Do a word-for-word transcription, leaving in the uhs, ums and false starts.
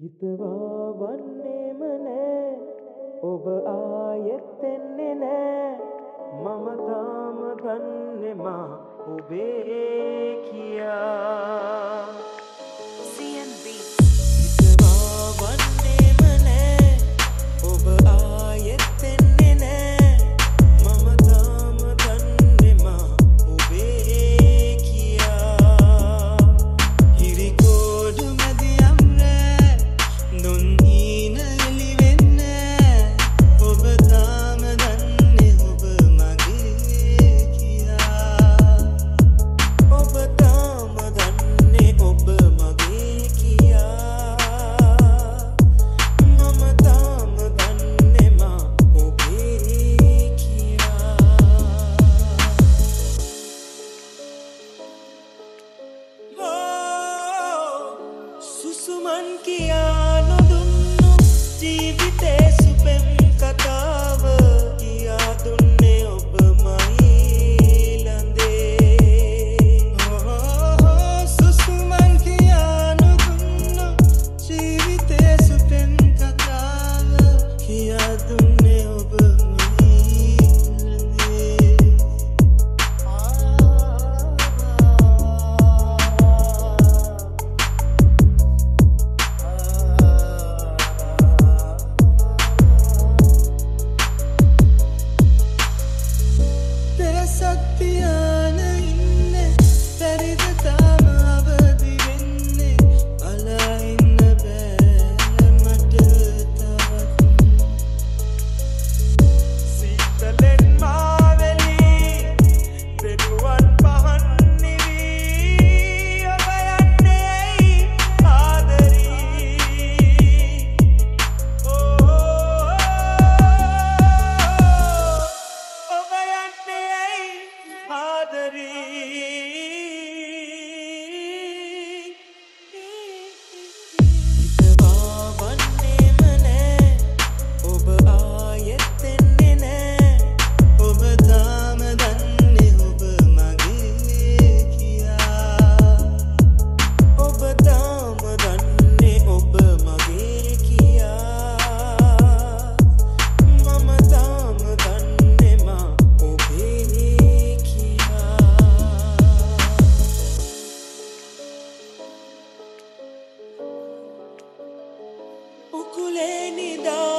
හිතවා වන්නේම නෑ ඔබ ආයෙත් එන්නේ නෑ මම තාම දන්නේ මා ඔබේ කියා C N B හිතවා වන්නේම නෑ ඔබ ආයෙත් එන්නේ නෑ මම තාම දන්නේ මා ඔබේ කියා හිරිකෝඩු මැදියම් රෑ නොන් හීන එලි වෙන්නේ ඔබ තාම දන්නේ ඔබ මගේ කියා ඔබ තාම දන්නේ ඔබ මගේ කියා මම තාම දන්නේ මා ඔබේ කියා සුසුමන් කියා නොදුන්නු ජීවිතේ සුපෙම් කතාව කියා දුන්නේ ඔබමයි ළඳේ සුසුමන් කියා නොදුන්නු ජීවිතේ සුපෙම් කතාව කියා දුන්නේ ඔබමයි ළඳේ සත්‍යයන ඉන්නේ පරිද තාම අවදි වෙන්නේ අලා ඉන්න බෑ මට තවත් සීතලෙන් මාවෙලි දෙනුවන් පහන් නිවි ඔබ යන්නේ ඇයි ආදරී ඕ ඔබ යන්නේ ඇයි ආදරී හිතවා වන්නේම නෑ ඔබ ආයෙත් එන්නේ නෑ ඔබ තාම දන්නේ ඔබ මගේ කියා ඔබ තාම දන්නේ ඔබ මගේ කියා මම තාම දන්නේ මා ඔබේ කියා උකුලේ නිදා